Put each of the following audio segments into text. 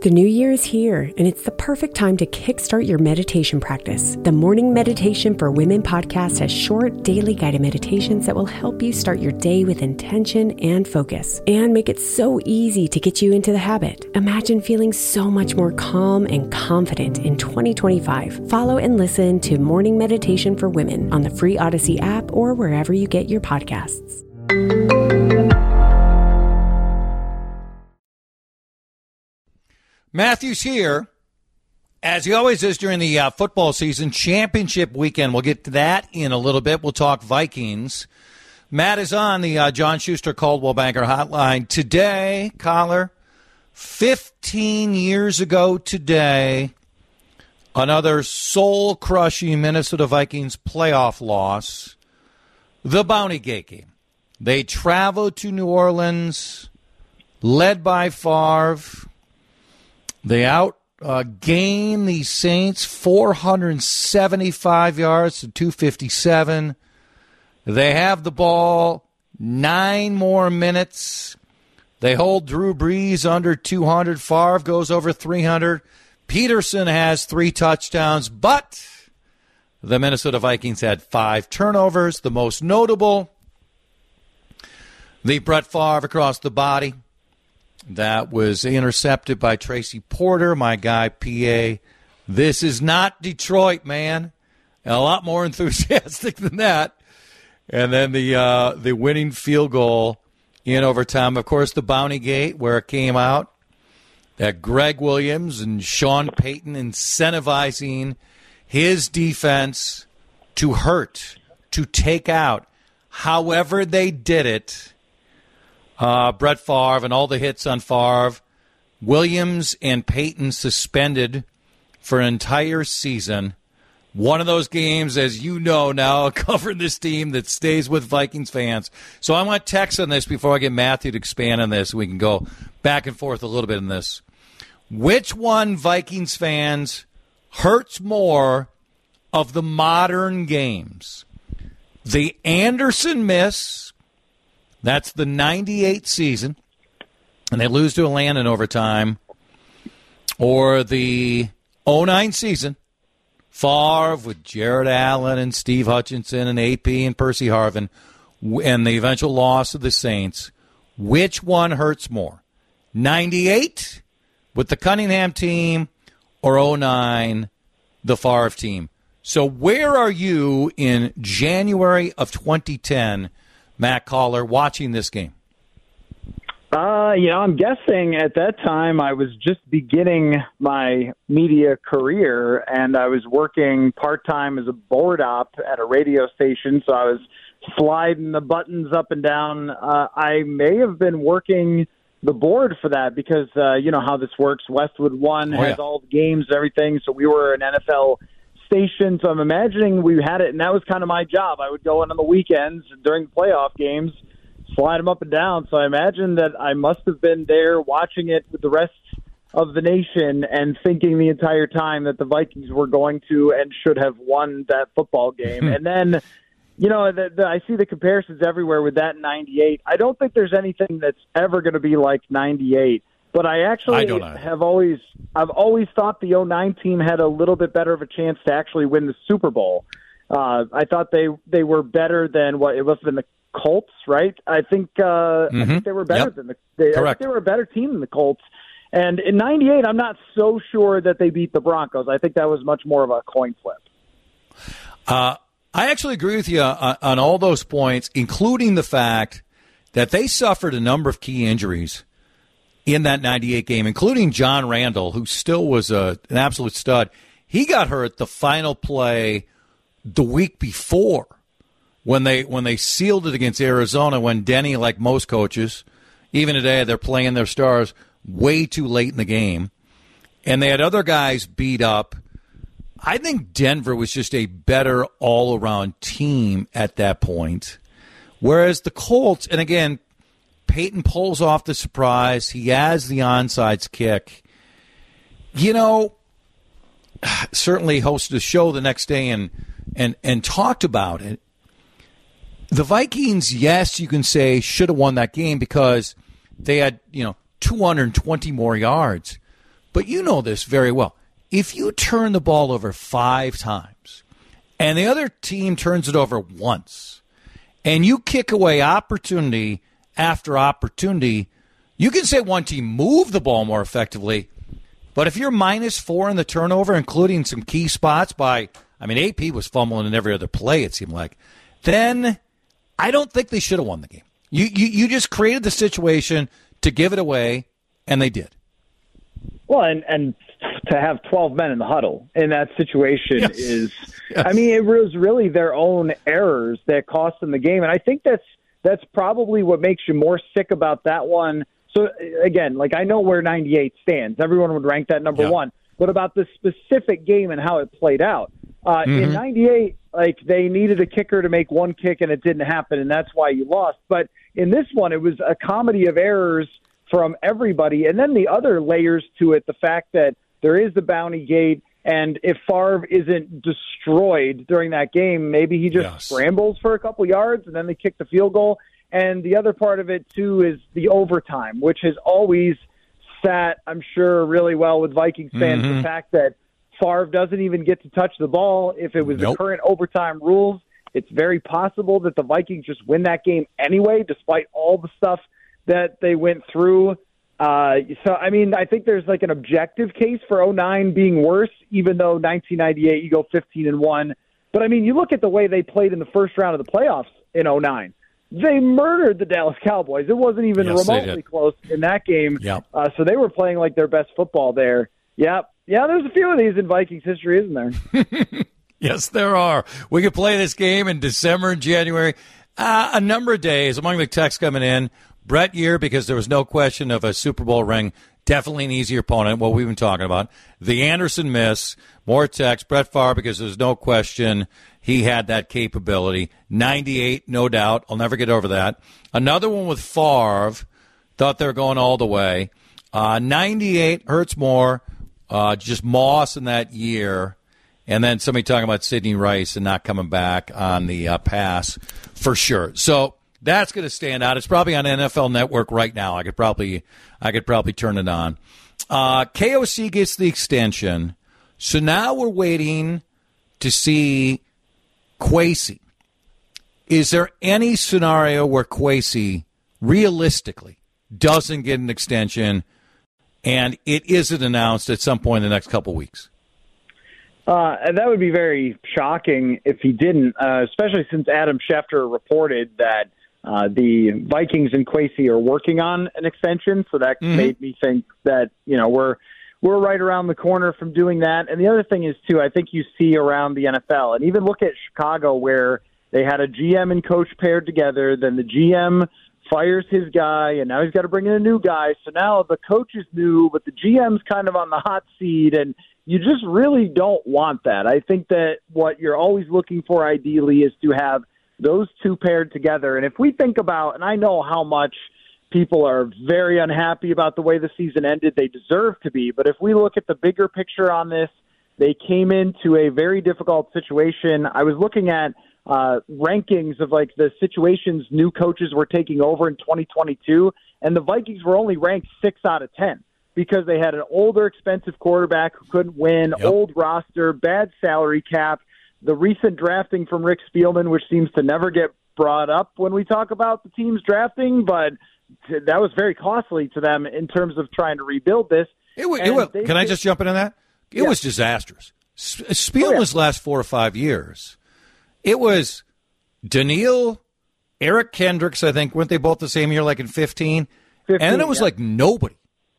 The new year is here, and it's the perfect time to kickstart your meditation practice. The Morning Meditation for Women podcast has short, daily guided meditations that will help you start your day with intention and focus, and make it so easy to get you into the habit. Imagine feeling so much more calm and confident in 2025. Follow and listen to Morning Meditation for Women on the free Odyssey app or wherever you get your podcasts. Matthew's here, as he always is during the football season, championship weekend. We'll get to that in a little bit. We'll talk Vikings. Matt is on the John Schuster Coldwell Banker Hotline. Today, caller, 15 years ago today, another soul-crushing Minnesota Vikings playoff loss, the Bounty Gate game. They traveled to New Orleans, led by Favre. They outgained the Saints 475 yards to 257. They have the ball 9 more minutes. They hold Drew Brees under 200. Favre goes over 300. Peterson has 3 touchdowns, but the Minnesota Vikings had 5 turnovers. The most notable, the Brett Favre across the body. That was intercepted by Tracy Porter, my guy, PA. This is not Detroit, man. A lot more enthusiastic than that. And then the winning field goal in overtime. Of course, the Bounty Gate, where it came out that Greg Williams and Sean Payton incentivizing his defense to hurt, to take out. However they did it, Brett Favre and all the hits on Favre, Williams and Payton suspended for an entire season. One of those games, as you know now, covering this team that stays with Vikings fans. So I want text on this before I get Matthew to expand on this. We can go back and forth a little bit in this. Which one, Vikings fans, hurts more of the modern games? The Anderson miss. That's the 98 season, and they lose to Atlanta in overtime. Or the 09 season, Favre with Jared Allen and Steve Hutchinson and AP and Percy Harvin, and the eventual loss of the Saints. Which one hurts more? 98 with the Cunningham team, or 09, the Favre team? So where are you in January of 2010, Matt Caller, watching this game? I'm guessing at that time I was just beginning my media career, and I was working part-time as a board op at a radio station, so I was sliding the buttons up and down. I may have been working the board for that because you know how this works. Westwood One has all the games and everything, so we were an NFL station, so I'm imagining we had it, and that was kind of my job. I would go in on the weekends during the playoff games, slide them up and down, so I imagine that I must have been there watching it with the rest of the nation and thinking the entire time that the Vikings were going to and should have won that football game. And then, you know, I see the comparisons everywhere with that 98. I don't think there's anything that's ever going to be like 98. But I've always thought the 09 team had a little bit better of a chance to actually win the Super Bowl. I thought they were better than what it was than the Colts, right? I think they were better than I think they were a better team than the Colts. And in 98, I'm not so sure that they beat the Broncos. I think that was much more of a coin flip. I actually agree with you on all those points, including the fact that they suffered a number of key injuries in that 98 game, including John Randall, who still was an absolute stud. He got hurt the final play the week before when they sealed it against Arizona, when Denny, like most coaches, even today, they're playing their stars way too late in the game. And they had other guys beat up. I think Denver was just a better all-around team at that point. Whereas the Colts, and again, Peyton pulls off the surprise. He has the onside kick. You know, certainly hosted a show the next day and talked about it. The Vikings, yes, you can say, should have won that game because they had, 220 more yards. but you know this very well. If you turn the ball over 5 times and the other team turns it over once and you kick away opportunity after opportunity, you can say one team moved the ball more effectively. But if you're -4 in the turnover, including some key spots AP was fumbling in every other play, it seemed like, then I don't think they should have won the game. You just created the situation to give it away, and they did. Well, and to have 12 men in the huddle in that situation Yes. it was really their own errors that cost them the game. And I think that's probably what makes you more sick about that one. So, again, I know where 98 stands. Everyone would rank that number one. But about the specific game and how it played out. In 98, they needed a kicker to make one kick, and it didn't happen, and that's why you lost. But in this one, it was a comedy of errors from everybody. And then the other layers to it, the fact that there is the bounty gate, and if Favre isn't destroyed during that game, maybe he just scrambles for a couple yards, and then they kick the field goal. And the other part of it, too, is the overtime, which has always sat, I'm sure, really well with Vikings fans. The fact that Favre doesn't even get to touch the ball. If it was the current overtime rules, it's very possible that the Vikings just win that game anyway, despite all the stuff that they went through. I think there's an objective case for 2009 being worse, even though 1998 you go 15-1. But, you look at the way they played in the first round of the playoffs in 2009. They murdered the Dallas Cowboys. It wasn't even remotely close in that game. So they were playing like their best football there. Yeah, there's a few of these in Vikings history, isn't there? Yes, there are. We could play this game in December and January. A number of days. Among the texts coming in, Brett Year, because there was no question of a Super Bowl ring, definitely an easier opponent, what we've been talking about. The Anderson miss, more text. Brett Favre, because there's no question he had that capability. 98, no doubt. I'll never get over that. Another one with Favre, thought they were going all the way. 98 hurts more. Just Moss in that year. And then somebody talking about Sidney Rice and not coming back on the pass for sure. So that's going to stand out. It's probably on NFL Network right now. I could probably turn it on. KOC gets the extension. So now we're waiting to see Kwesi. Is there any scenario where Kwesi realistically doesn't get an extension and it isn't announced at some point in the next couple weeks? And that would be very shocking if he didn't, especially since Adam Schefter reported that the Vikings and Kwesi are working on an extension. So that made me think that, we're right around the corner from doing that. And the other thing is, too, I think you see around the NFL, and even look at Chicago where they had a GM and coach paired together, then the GM fires his guy, and now he's got to bring in a new guy. So now the coach is new, but the GM's kind of on the hot seat, and you just really don't want that. I think that what you're always looking for ideally is to have those two paired together. And if we think about, and I know how much people are very unhappy about the way the season ended, they deserve to be, but if we look at the bigger picture on this, they came into a very difficult situation. I was looking at rankings of the situations new coaches were taking over in 2022, and the Vikings were only ranked 6 out of 10 because they had an older, expensive quarterback who couldn't win, old roster, bad salary cap, the recent drafting from Rick Spielman, which seems to never get brought up when we talk about the team's drafting, but that was very costly to them in terms of trying to rebuild this. Can I just jump into that? It was disastrous. Spielman's last 4 or 5 years, it was Daniil, Eric Kendricks, I think, weren't they both the same year, in 15? And then it was nobody.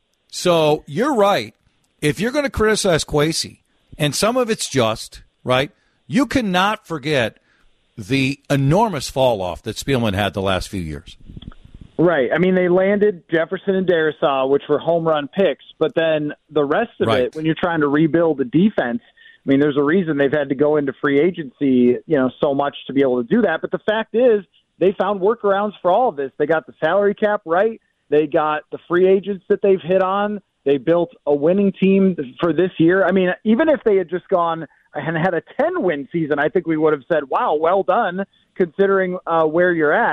So you're right. If you're going to criticize Kwesi, and some of it's just, right, you cannot forget the enormous fall-off that Spielman had the last few years. Right. I mean, they landed Jefferson and Darisaw, which were home run picks, but then the rest of it, when you're trying to rebuild the defense, I mean, there's a reason they've had to go into free agency, so much to be able to do that. But the fact is, they found workarounds for all of this. They got the salary cap right. They got the free agents that they've hit on. They built a winning team for this year. I mean, even if they had just gone and had a 10-win season, I think we would have said, wow, well done, considering where you're at.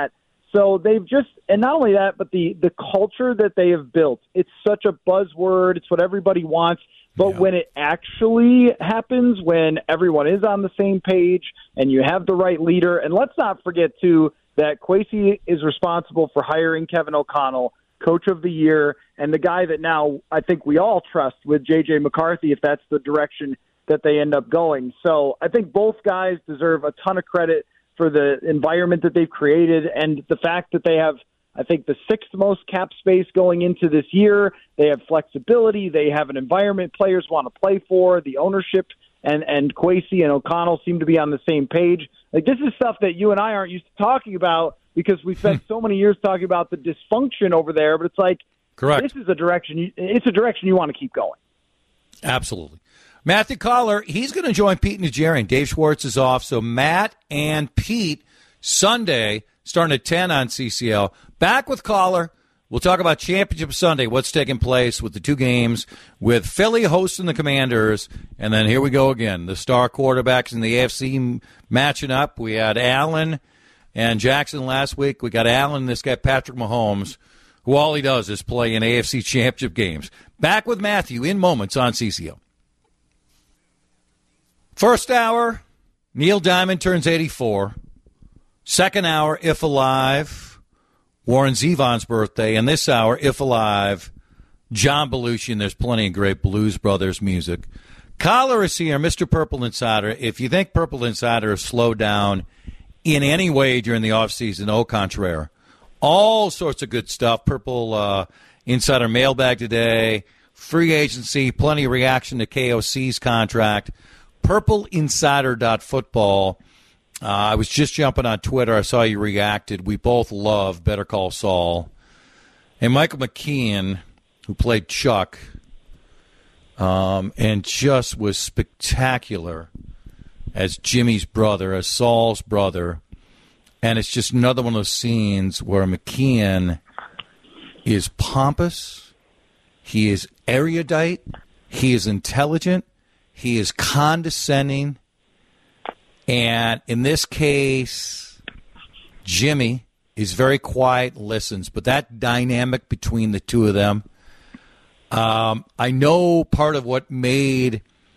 So they've just, and not only that, but the culture that they have built, it's such a buzzword. It's what everybody wants. But when it actually happens, when everyone is on the same page and you have the right leader, and let's not forget, too, that Kwesi is responsible for hiring Kevin O'Connell, Coach of the Year, and the guy that now I think we all trust with J.J. McCarthy, if that's the direction that they end up going. So I think both guys deserve a ton of credit for the environment that they've created and the fact that they have, I think, the sixth most cap space going into this year. They have flexibility. They have an environment players want to play for. The ownership and Kwesi and O'Connell seem to be on the same page. Like, this is stuff that you and I aren't used to talking about because we spent so many years talking about the dysfunction over there. But it's like, correct. This is a direction. It's a direction you want to keep going. Absolutely. Matthew Coller, he's going to join Pete Najarian. Dave Schwartz is off, so Matt and Pete Sunday starting at 10 on CCL. Back with Coller. We'll talk about Championship Sunday, what's taking place with the two games, with Philly hosting the Commanders, and then here we go again. The star quarterbacks in the AFC matching up. We had Allen and Jackson last week. We got Allen and this guy Patrick Mahomes, who all he does is play in AFC Championship games. Back with Matthew in moments on CCL. First hour, Neil Diamond turns 84. Second hour, If Alive, Warren Zevon's birthday. And this hour, If Alive, John Belushi. And there's plenty of great Blues Brothers music. Coller is here, Mr. Purple Insider. If you think Purple Insider has slowed down in any way during the offseason, au contraire. All sorts of good stuff. Purple Insider mailbag today, free agency, plenty of reaction to KOC's contract. PurpleInsider.football. I was just jumping on Twitter. I saw you reacted. We both love Better Call Saul. And Michael McKean, who played Chuck, and just was spectacular as Jimmy's brother, as Saul's brother. And it's just another one of those scenes where McKean is pompous, he is erudite, he is intelligent, he is condescending, and in this case, Jimmy is very quiet and listens. But that dynamic between the two of them, I know part of what made,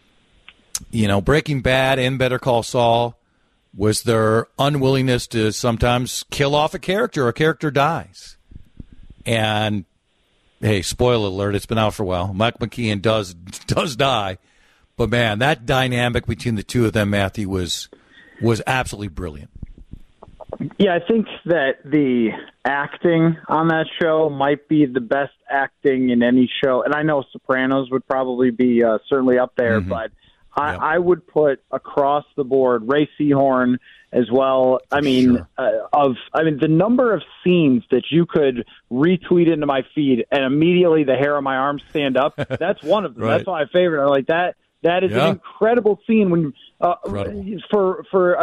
Breaking Bad and Better Call Saul was their unwillingness to sometimes kill off a character. A character dies. And, hey, spoiler alert, it's been out for a while. Mike McKean does die. But, man, that dynamic between the two of them, Matthew, was absolutely brilliant. Yeah, I think that the acting on that show might be the best acting in any show. And I know Sopranos would probably be certainly up there, but I would put across the board Ray Seahorn as well. I mean, the number of scenes that you could retweet into my feed and immediately the hair on my arm stand up, that's one of them. Right. That's my favorite. I like that. That is an incredible scene when for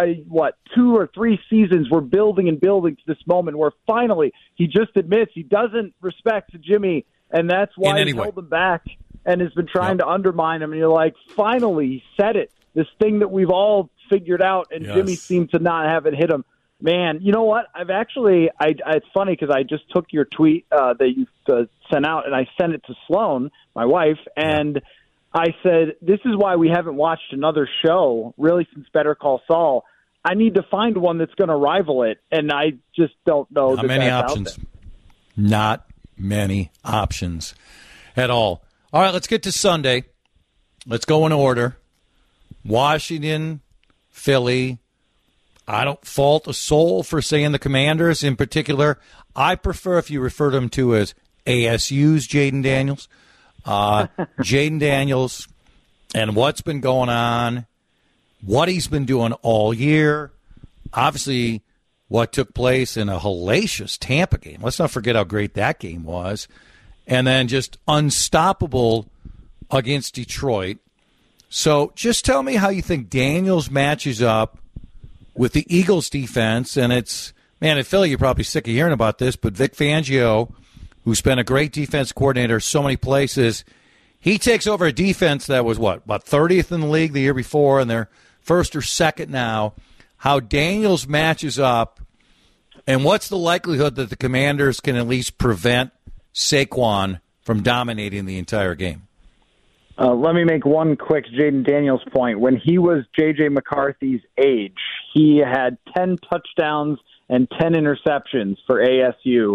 2 or 3 seasons we're building and building to this moment where finally he just admits he doesn't respect Jimmy, and that's why he held him back and has been trying to undermine him. And you're like, finally, he said it. This thing that we've all figured out, and Jimmy seemed to not have it hit him. Man, you know what? I've actually it's funny because I just took your tweet that you sent out, and I sent it to Sloan, my wife, and I said, this is why we haven't watched another show, really, since Better Call Saul. I need to find one that's going to rival it, and I just don't know. Not many options. Not many options at all. All right, let's get to Sunday. Let's go in order. Washington, Philly. I don't fault a soul for saying the Commanders in particular. I prefer if you refer to them to as ASU's Jaden Daniels. Jaden Daniels and what's been going on, what he's been doing all year. Obviously, what took place in a hellacious Tampa game. Let's not forget how great that game was. And then just unstoppable against Detroit. So just tell me how you think Daniels matches up with the Eagles defense. And it's, man, in Philly, you're probably sick of hearing about this, but Vic Fangio, who's been a great defense coordinator so many places, he takes over a defense that was, about 30th in the league the year before, and they're first or second now. How Daniels matches up And what's the likelihood that the Commanders can at least prevent Saquon from dominating the entire game? Let me make one quick Jaden Daniels point. When he was J.J. McCarthy's age, he had 10 touchdowns and 10 interceptions for ASU.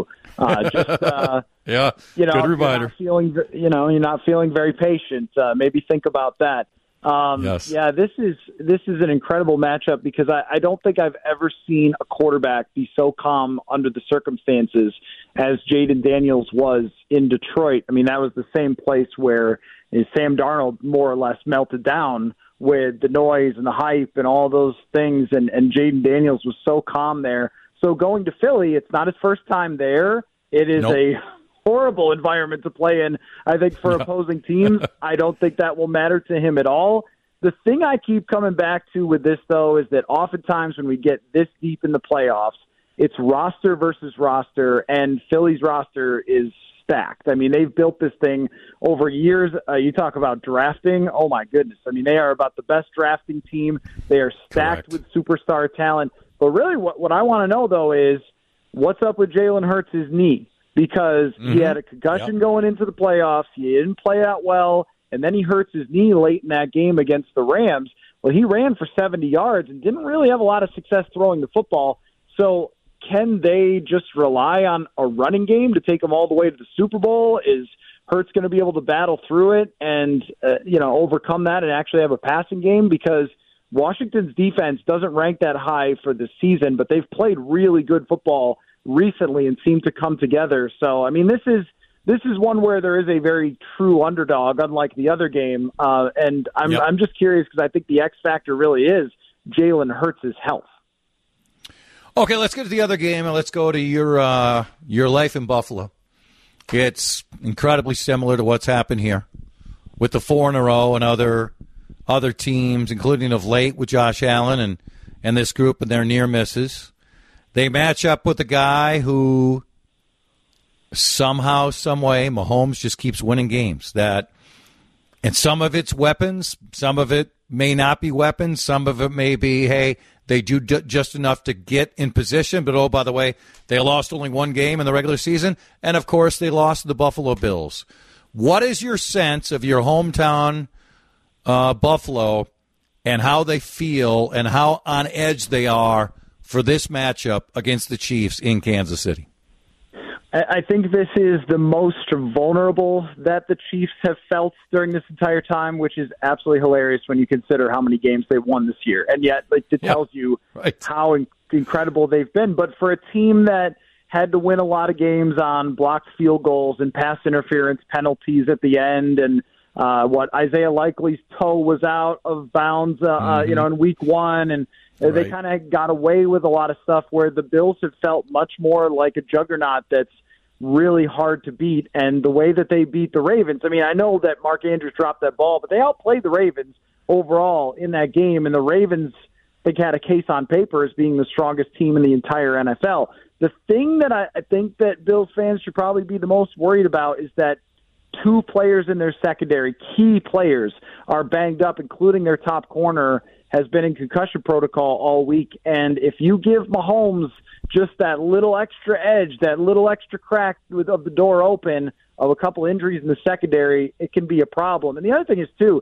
Yeah, good reminder. You're not feeling very patient. Maybe think about that. Yes. Yeah, this is an incredible matchup because I don't think I've ever seen a quarterback be so calm under the circumstances as Jaden Daniels was in Detroit. I mean, that was the same place where Sam Darnold more or less melted down with the noise and the hype and all those things, and Jaden Daniels was so calm there. So going to Philly, it's not his first time there. It is a horrible environment to play in, I think, for opposing teams. I don't think that will matter to him at all. The thing I keep coming back to with this, though, is that oftentimes when we get this deep in the playoffs, it's roster versus roster, and Philly's roster is stacked. I mean, they've built this thing over years. You talk about drafting. Oh, my goodness. I mean, they are about the best drafting team. They are stacked with superstar talent. But really what I want to know, though, is what's up with Jalen Hurts' knee? Because he had a concussion going into the playoffs. He didn't play out well, and then he hurts his knee late in that game against the Rams. Well, he ran for 70 yards and didn't really have a lot of success throwing the football. So can they just rely on a running game to take them all the way to the Super Bowl? Is Hurts going to be able to battle through it and overcome that and actually have a passing game? Because Washington's defense doesn't rank that high for the season, but they've played really good football recently and seem to come together. So, I mean, this is one where there is a very true underdog, unlike the other game. And I'm just curious because I think the X factor really is Jalen Hurts' health. Okay, let's get to the other game, and let's go to your life in Buffalo. It's incredibly similar to what's happened here with the 4 in a row and other teams, including of late with Josh Allen and this group and their near misses. They match up with a guy who somehow, some way, Mahomes just keeps winning games. And some of it's weapons, some of it may not be weapons, some of it may be, hey, they do just enough to get in position, but oh, by the way, they lost only one game in the regular season, and of course they lost to the Buffalo Bills. What is your sense of your hometown Buffalo and how they feel and how on edge they are for this matchup against the Chiefs in Kansas City? I think this is the most vulnerable that the Chiefs have felt during this entire time, which is absolutely hilarious when you consider how many games they've won this year. And yet it tells you how incredible they've been. But for a team that had to win a lot of games on blocked field goals and pass interference penalties at the end, and Isaiah Likely's toe was out of bounds, in week 1, and they kind of got away with a lot of stuff where the Bills have felt much more like a juggernaut that's really hard to beat. And the way that they beat the Ravens, I mean, I know that Mark Andrews dropped that ball, but they outplayed the Ravens overall in that game, and the Ravens, I think, had a case on paper as being the strongest team in the entire NFL. The thing that I think that Bills fans should probably be the most worried about is that 2 players in their secondary, key players, are banged up, including their top corner, has been in concussion protocol all week. And if you give Mahomes just that little extra edge, that little extra crack of the door open of a couple injuries in the secondary, it can be a problem. And the other thing is, too,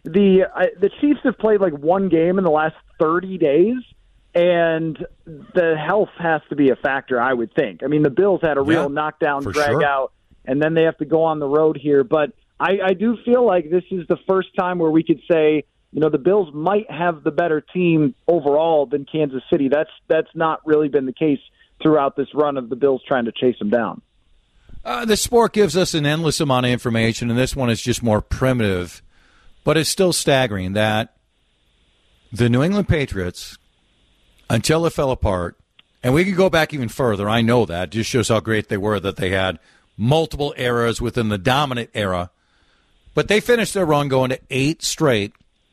the Chiefs have played like one game in the last 30 days, and the health has to be a factor, I would think. I mean, the Bills had a real knockdown, drag out, and then they have to go on the road here. But I do feel like this is the first time where we could say, the Bills might have the better team overall than Kansas City. That's not really been the case throughout this run of the Bills trying to chase them down. The sport gives us an endless amount of information, and this one is just more primitive. But it's still staggering that the New England Patriots, until it fell apart, and we could go back even further, I know that, just shows how great they were, that they had multiple eras within the dominant era. But they finished their run going to 8 straight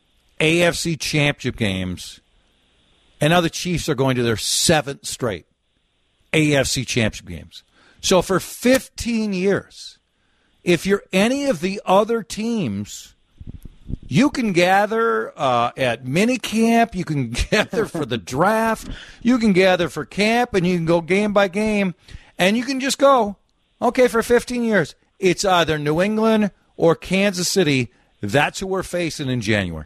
AFC championship games, and now the Chiefs are going to their 7th straight AFC championship games. So for 15 years, if you're any of the other teams You can gather at mini camp. You can gather for the draft. You can gather for camp, and you can go game by game. And you can just go, okay, for 15 years, it's either New England or Kansas City. That's who we're facing in January.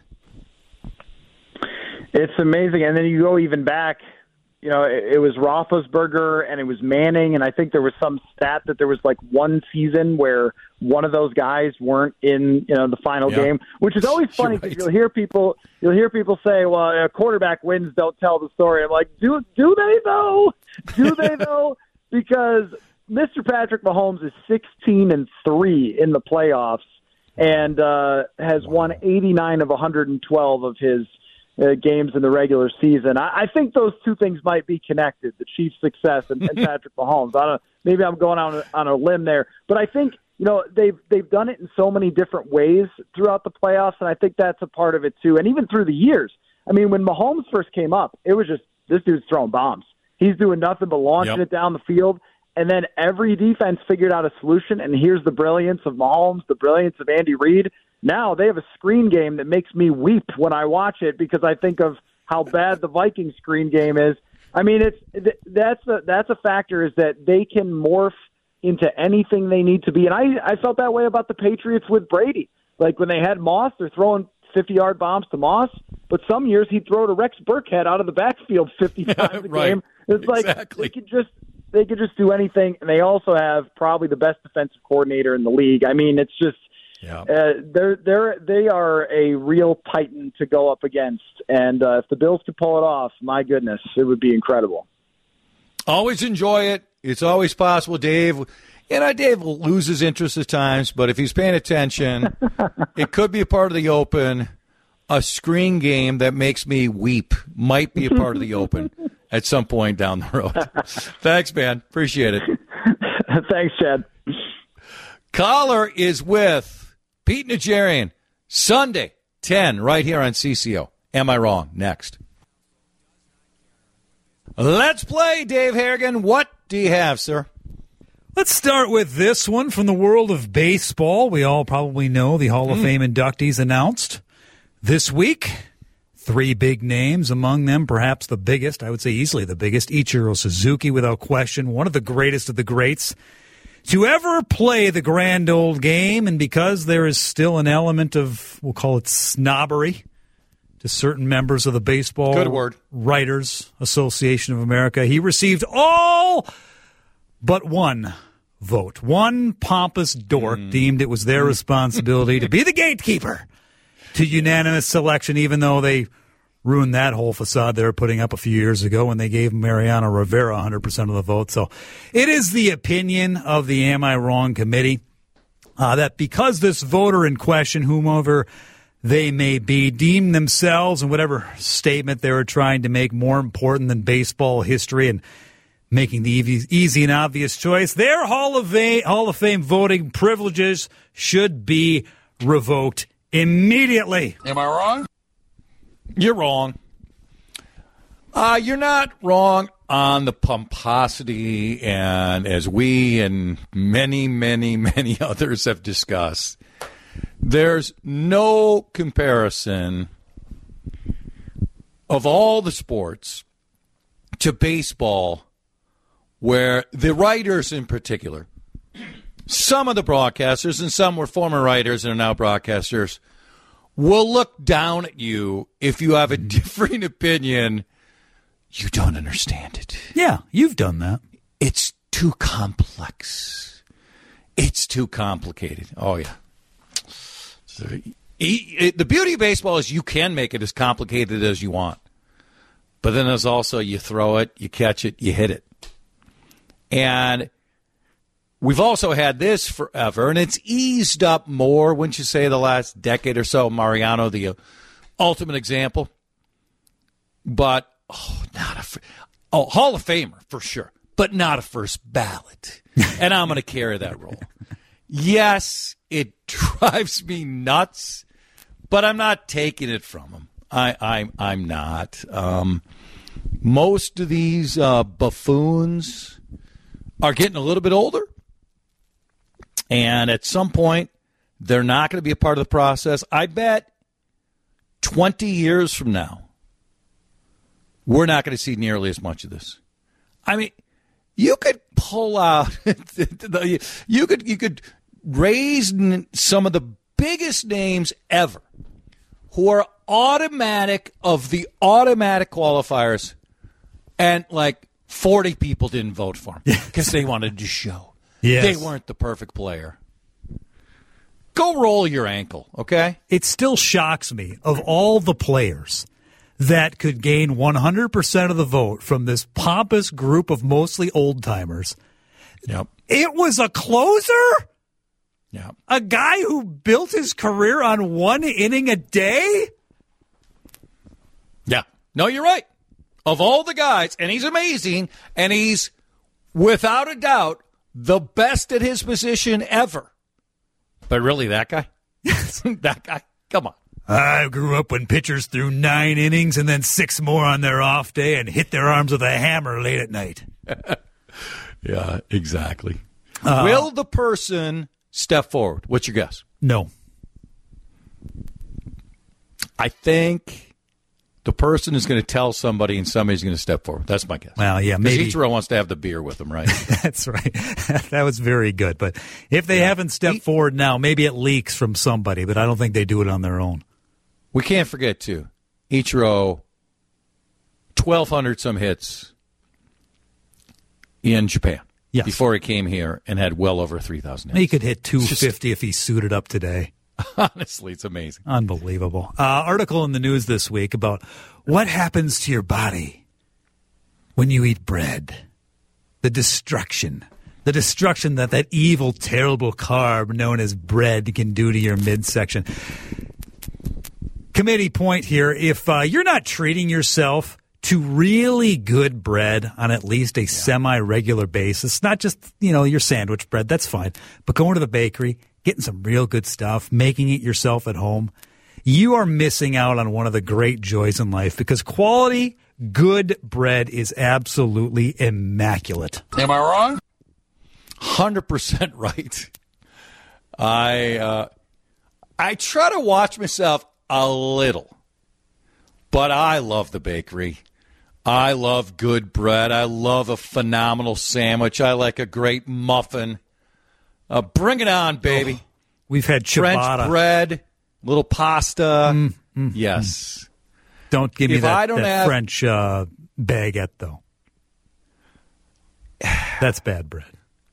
It's amazing. And then you go even back, it was Roethlisberger and it was Manning, and I think there was some stat that there was like one season where one of those guys weren't in, the final game, which is always funny because you'll hear people say, well, a quarterback wins don't tell the story. I'm like, do they though? Do they though? Because Mr. Patrick Mahomes is 16-3 in the playoffs and has won 89 of 112 of his games in the regular season. I think those two things might be connected, the Chiefs' success and Patrick Mahomes. I don't know, maybe I'm going on a limb there, but I think they've done it in so many different ways throughout the playoffs, and I think that's a part of it too. And even through the years, I mean, when Mahomes first came up, it was just this dude's throwing bombs. He's doing nothing but launching it down the field, and then every defense figured out a solution. And here's the brilliance of Mahomes, the brilliance of Andy Reid. Now they have a screen game that makes me weep when I watch it because I think of how bad the Vikings screen game is. I mean, that's a factor, is that they can morph into anything they need to be. And I felt that way about the Patriots with Brady. Like when they had Moss, they're throwing 50-yard bombs to Moss, but some years he'd throw to Rex Burkhead out of the backfield 50 times a game. It's like they could just do anything. And they also have probably the best defensive coordinator in the league. I mean, it's just they are a real titan to go up against. And if the Bills could pull it off, my goodness, it would be incredible. Always enjoy it. It's always possible, Dave. Dave will lose his interest at times, but if he's paying attention, it could be a part of the Open. A screen game that makes me weep might be a part of the Open at some point down the road. Thanks, man. Appreciate it. Thanks, Chad. Caller is with Pete Najarian, Sunday, 10, right here on CCO. Am I wrong? Next. Let's play, Dave Harrigan. What do you have, sir? Let's start with this one from the world of baseball. We all probably know the Hall of Fame inductees announced this week. 3 big names, among them perhaps the biggest, I would say easily the biggest, Ichiro Suzuki, without question, one of the greatest of the greats to ever play the grand old game. And because there is still an element of, we'll call it snobbery, to certain members of the Baseball Writers Association of America, he received all but one vote. One pompous dork deemed it was their responsibility to be the gatekeeper to unanimous selection, even though they ruined that whole facade they were putting up a few years ago when they gave Mariano Rivera 100% of the vote. So it is the opinion of the Am I Wrong committee that because this voter in question, whomever they may be, deem themselves and whatever statement they were trying to make more important than baseball history and making the easy and obvious choice, their Hall of Fame voting privileges should be revoked immediately. Am I wrong? You're wrong. You're not wrong on the pomposity, and as we and many, many, many others have discussed, there's no comparison of all the sports to baseball, where the writers in particular, some of the broadcasters, and some were former writers and are now broadcasters, will look down at you if you have a differing opinion. You don't understand it. Yeah, you've done that. It's too complex. It's too complicated. Oh, yeah. The beauty of baseball is you can make it as complicated as you want. But then there's also you throw it, you catch it, you hit it. And we've also had this forever, and it's eased up more, wouldn't you say, the last decade or so. Mariano, the ultimate example. But, Hall of Famer, for sure, but not a first ballot. And I'm going to carry that role. Yes, it drives me nuts, but I'm not taking it from him. I'm not. Most of these buffoons are getting a little bit older, and at some point They're not going to be a part of the process. I bet 20 years from now, we're not going to see nearly as much of this. I mean, you could pull out, you could raise some of the biggest names ever who are automatic of the automatic qualifiers, and like 40 people didn't vote for him because they wanted to show they weren't the perfect player. Go roll your ankle, okay? It still shocks me, of all the players that could gain 100% of the vote from this pompous group of mostly old-timers, it was a closer? Yeah. A guy who built his career on one inning a day? Yeah. No, you're right. Of all the guys, and he's amazing, and he's, without a doubt, the best at his position ever. But really, that guy? That guy? Come on. I grew up when pitchers threw 9 innings and then 6 more on their off day and hit their arms with a hammer late at night. Yeah, exactly. Will the person step forward? What's your guess? No. I think the person is going to tell somebody and somebody's going to step forward. That's my guess. Well, yeah, maybe. Because Ichiro wants to have the beer with him, right? That's right. That was very good. But if they haven't stepped forward now, maybe it leaks from somebody, but I don't think they do it on their own. We can't forget, too, Ichiro, 1,200 some hits in Japan. Yes. Before he came here and had well over 3,000 hits. He could hit 250 if he suited up today. Honestly, it's amazing. Unbelievable. Article in the news this week about what happens to your body when you eat bread. The destruction that evil, terrible carb known as bread can do to your midsection. Committee point here, if you're not treating yourself to really good bread on at least a semi-regular basis, not just, your sandwich bread, that's fine, but going to the bakery, getting some real good stuff, making it yourself at home, you are missing out on one of the great joys in life, because quality, good bread is absolutely immaculate. Am I wrong? 100% right. I try to watch myself a little, but I love the bakery. I love good bread. I love a phenomenal sandwich. I like a great muffin. Bring it on, baby. Oh, we've had ciabatta. French bread, little pasta. Yes. Don't give me that French baguette, though. That's bad bread.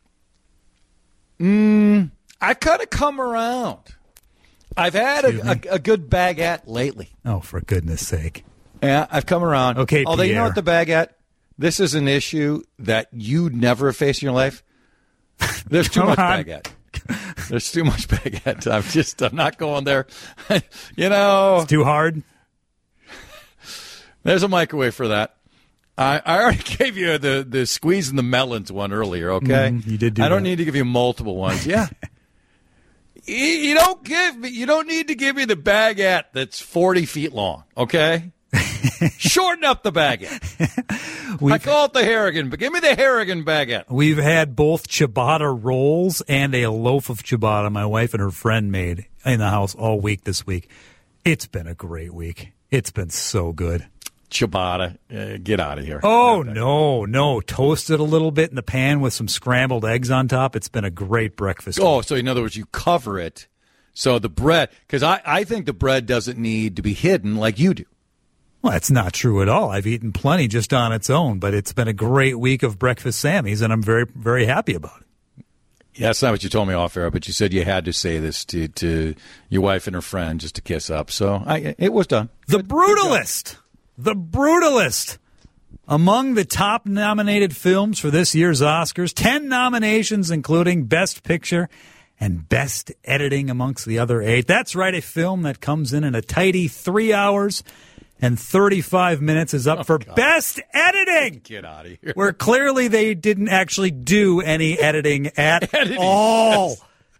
I kind of come around. I've had a good baguette lately. Oh, for goodness sake. Yeah, I've come around. Okay, although Pierre. You know what, the baguette, this is an issue that you never face in your life. There's too much baguette. There's too much baguette. I'm not going there. It's too hard. There's a microwave for that. I already gave you the squeezing the melons one earlier, okay? You did do I don't that. need to give you multiple ones. Yeah. You don't need to give me the baguette that's 40 feet long, okay? Shorten up the baguette. I call it the Harrigan, but give me the Harrigan baguette. We've had both ciabatta rolls and a loaf of ciabatta my wife and her friend made in the house all week this week. It's been a great week. It's been so good. Ciabatta, get out of here. Oh, no. Toast it a little bit in the pan with some scrambled eggs on top. It's been a great breakfast. Oh, so in other words, you cover it. So the bread, because I think the bread doesn't need to be hidden like you do. Well, that's not true at all. I've eaten plenty just on its own, but it's been a great week of breakfast Sammys, and I'm very, very happy about it. Yeah, that's not what you told me off air, but you said you had to say this to your wife and her friend just to kiss up. So it was done. The Brutalist. The Brutalist. Among the top nominated films for this year's Oscars, 10 nominations, including Best Picture and Best Editing amongst the other 8. That's right, a film that comes in a tidy 3 hours and 35 minutes is up for Best Editing. Get out of here. Where clearly they didn't actually do any editing at all. Yes.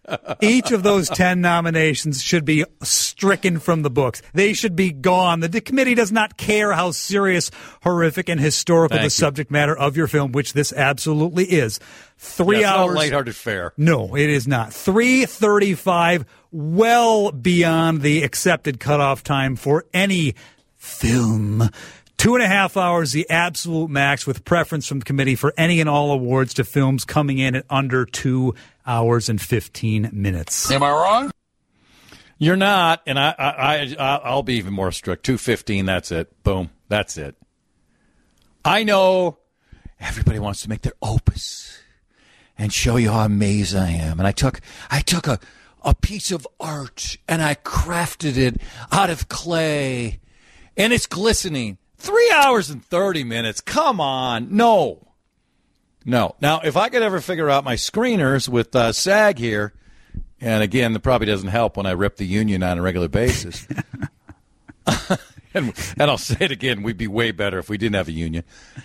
Each of those 10 nominations should be stricken from the books. They should be gone. The committee does not care how serious, horrific, and historical the subject matter of your film, which this absolutely is. 3 hours. Not lighthearted fare. No, it is not. 3:35, well beyond the accepted cutoff time for any film. 2.5 hours, the absolute max, with preference from the committee for any and all awards to films coming in at under 2 hours and 15 minutes. Am I wrong? You're not, and I'll be even more strict. 2:15, that's it. Boom, that's it. I know everybody wants to make their opus and show you how amazing I am. And I took a piece of art and I crafted it out of clay, and it's glistening. 3 hours and 30 minutes. Come on. No. Now, if I could ever figure out my screeners with SAG here, and again, that probably doesn't help when I rip the union on a regular basis. and I'll say it again, we'd be way better if we didn't have a union.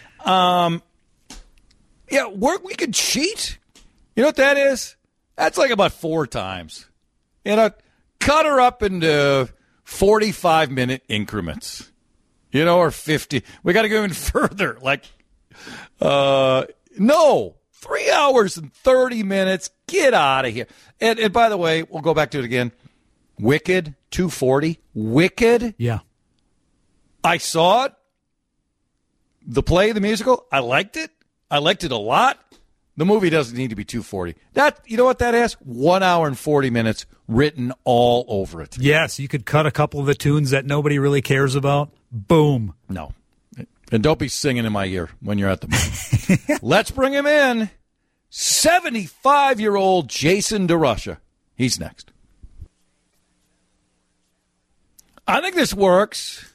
We could cheat. You know what that is? That's like about 4 times. Cut her up into 45-minute increments. Or 50. We got to go even further. No. 3 hours and 30 minutes. Get out of here. And by the way, we'll go back to it again. Wicked, 240. Wicked. Yeah. I saw it. The play, the musical, I liked it. I liked it a lot. The movie doesn't need to be 240. You know what that has? 1 hour and 40 minutes written all over it. Yes, you could cut a couple of the tunes that nobody really cares about. Boom. No. And don't be singing in my ear when you're at the movie. Let's bring him in. 75-year-old Jason DeRusha. He's next. I think this works.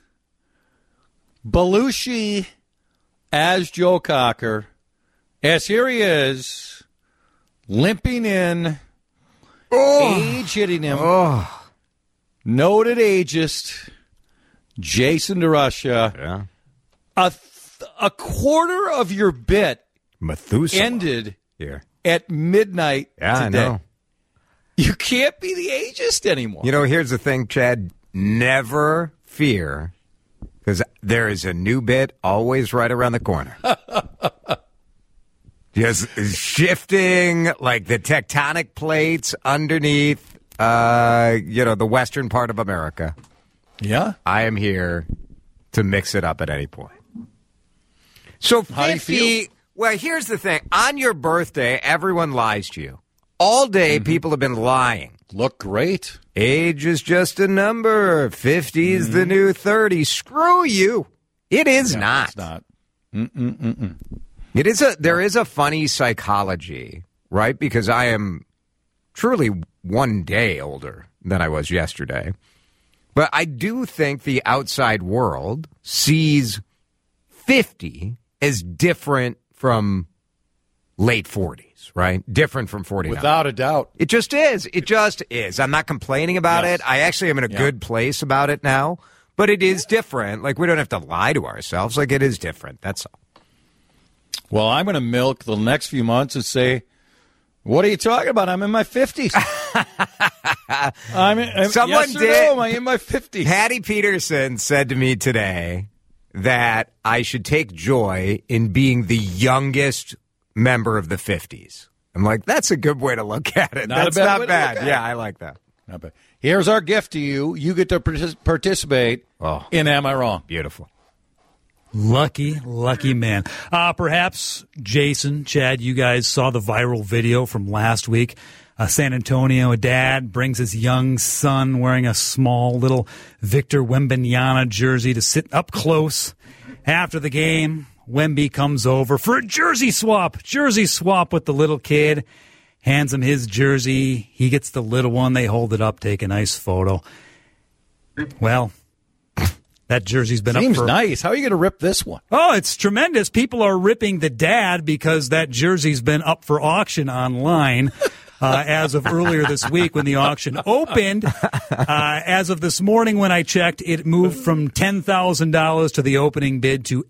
Belushi as Joe Cocker. As here he is, limping in, age hitting him. Noted ageist, Jason DeRusha. Yeah. A quarter of your bit Methuselah ended here at midnight today. I know. You can't be the ageist anymore. Here's the thing, Chad. Never fear, because there is a new bit always right around the corner. Just shifting like the tectonic plates underneath, the western part of America. Yeah. I am here to mix it up at any point. So 50, how do you feel? Well, here's the thing. On your birthday, everyone lies to you. All day, people have been lying. Look great. Age is just a number. 50 is the new 30. Screw you. It is not. It's not. There is a funny psychology, right? Because I am truly 1 day older than I was yesterday. But I do think the outside world sees 50 as different from late 40s, right? Different from 49. Without a doubt. It just is. It just is. I'm not complaining about it. I actually am in a good place about it now. But it is different. Like, we don't have to lie to ourselves. Like, it is different. That's all. Well, I'm going to milk the next few months and say, what are you talking about? I'm in my 50s. Someone did. I'm in my 50s. Patty Peterson said to me today that I should take joy in being the youngest member of the 50s. I'm like, that's a good way to look at it. That's not bad. Yeah, I like that. Not bad. Here's our gift to you. You get to participate in Am I Wrong? Beautiful. Lucky man. Perhaps, Jason, Chad, you guys saw the viral video from last week. San Antonio, a dad brings his young son wearing a small little Victor Wembanyama jersey to sit up close. After the game, Wemby comes over for a jersey swap with the little kid. Hands him his jersey. He gets the little one. They hold it up, take a nice photo. Well, that jersey's been Seems up for... nice. How are you going to rip this one? Oh, it's tremendous. People are ripping the dad because that jersey's been up for auction online as of earlier this week when the auction opened. As of this morning when I checked, it moved from $10,000 to the opening bid to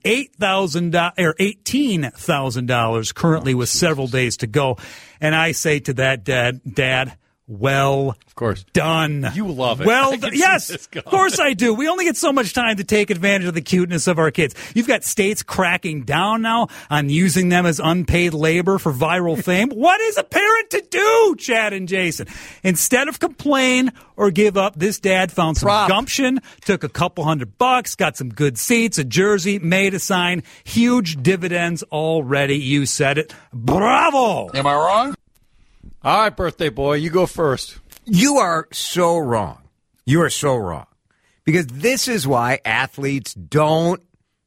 $18,000 currently with several days to go. And I say to that dad, Well, of course, done. You love it. Well, yes, of course I do. We only get so much time to take advantage of the cuteness of our kids. You've got states cracking down now on using them as unpaid labor for viral fame. What is a parent to do, Chad and Jason? Instead of complain or give up, this dad found some gumption, took a couple $100, got some good seats, a jersey, made a sign. Huge dividends already. You said it. Bravo. Am I wrong? All right, birthday boy, you go first. You are so wrong. You are so wrong. Because this is why athletes don't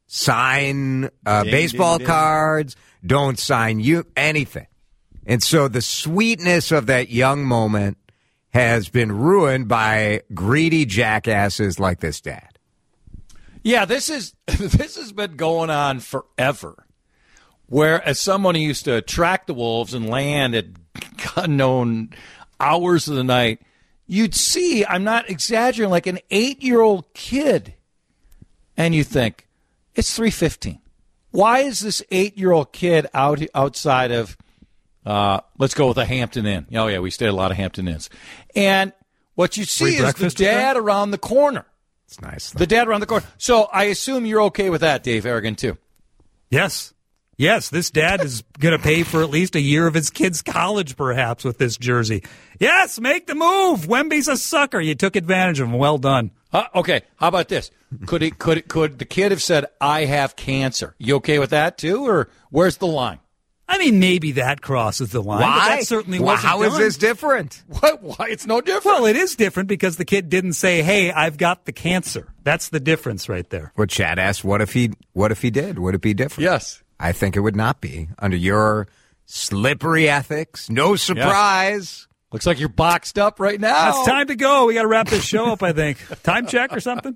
sign baseball cards, don't sign anything. And so the sweetness of that young moment has been ruined by greedy jackasses like this dad. Yeah, this has been going on forever. Where as someone who used to track the wolves and land at unknown hours of the night, you'd see, I'm not exaggerating, like an 8-year-old kid, and you think, it's 3:15. Why is this 8-year-old kid outside of, let's go with a Hampton Inn? Oh, yeah, we stayed at a lot of Hampton Inns. And what you see is the dad around the corner. It's nice. The dad around the corner. So I assume you're okay with that, Dave Aragon, too. Yes. Yes, this dad is going to pay for at least a year of his kid's college, perhaps, with this jersey. Yes, make the move. Wemby's a sucker. You took advantage of him. Well done. Okay, how about this? Could the kid have said, I have cancer? You okay with that, too, or where's the line? I mean, maybe that crosses the line. Why? But that certainly wasn't How done. is this different? What? Why? It's no different. Well, it is different because the kid didn't say, hey, I've got the cancer. That's the difference right there. Well, Chad asked, what if he did? Would it be different? Yes. I think it would not be. Under your slippery ethics, no surprise. Yeah. Looks like you're boxed up right now. It's time to go. We got to wrap this show up, I think. Time check or something?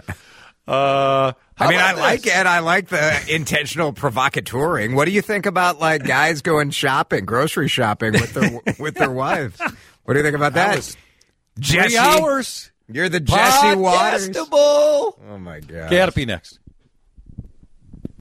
I like it. I like the intentional provocateuring. What do you think about like guys going shopping, grocery shopping with their wives? What do you think about that? Jesse, 3 hours. You're the Jesse Waters. Oh my God. Canopy next.